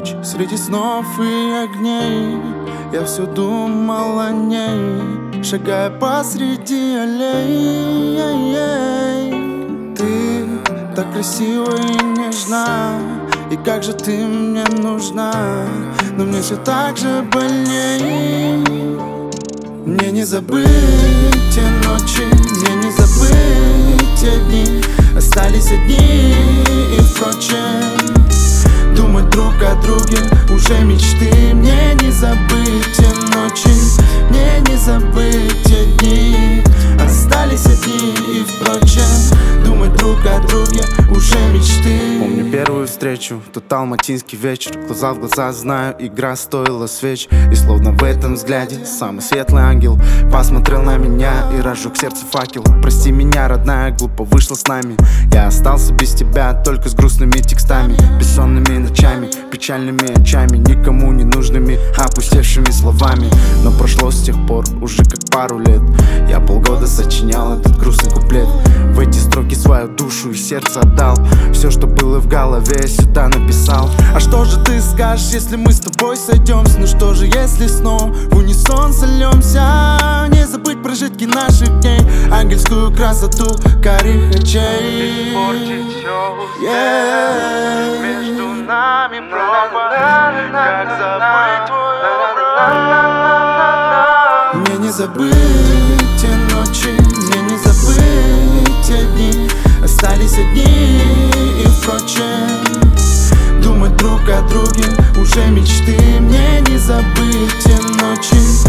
ночь среди снов и огней. Я все думал о ней, шагая посреди аллей. Ты так красива и нежна, и как же ты мне нужна, но мне все так же больней. Мне не забыть те ночи, мне не забыть те дни. Остались одни и впрочем, думать друг о друге уже мечты. Мне не забыть те ночи, мне не забыть те дни. Остались одни и впрочем, думать друг о друге уже мечты. Помню первую встречу, тот алматинский вечер. Глаза в глаза, знаю, игра стоила свеч. И словно в этом взгляде самый светлый ангел посмотрел на меня и разжег сердце факел. Прости меня, родная, глупо вышло с нами. Я остался без тебя, только с грустными текстами, бессонными ночами, печальными очами, никому не нужными, опустевшими словами. Но прошло с тех пор уже как пару лет. Я полгода сочинял этот грустный куплет. В эти строки свою душу и сердце отдал. Все, что было в голове, сюда написал. А что же ты скажешь, если мы с тобой сойдемся? Ну что же, если снова в унисон сольемся? Не забыть прожитки наших дней, ангельскую красоту карих очей. Между нами пропасть, как забыть твой образ. Мне не забыть те ночи, мне не забыть те дни. Остались одни и впрочем, думать друг о друге уже мечты. Мне не забыть те ночи,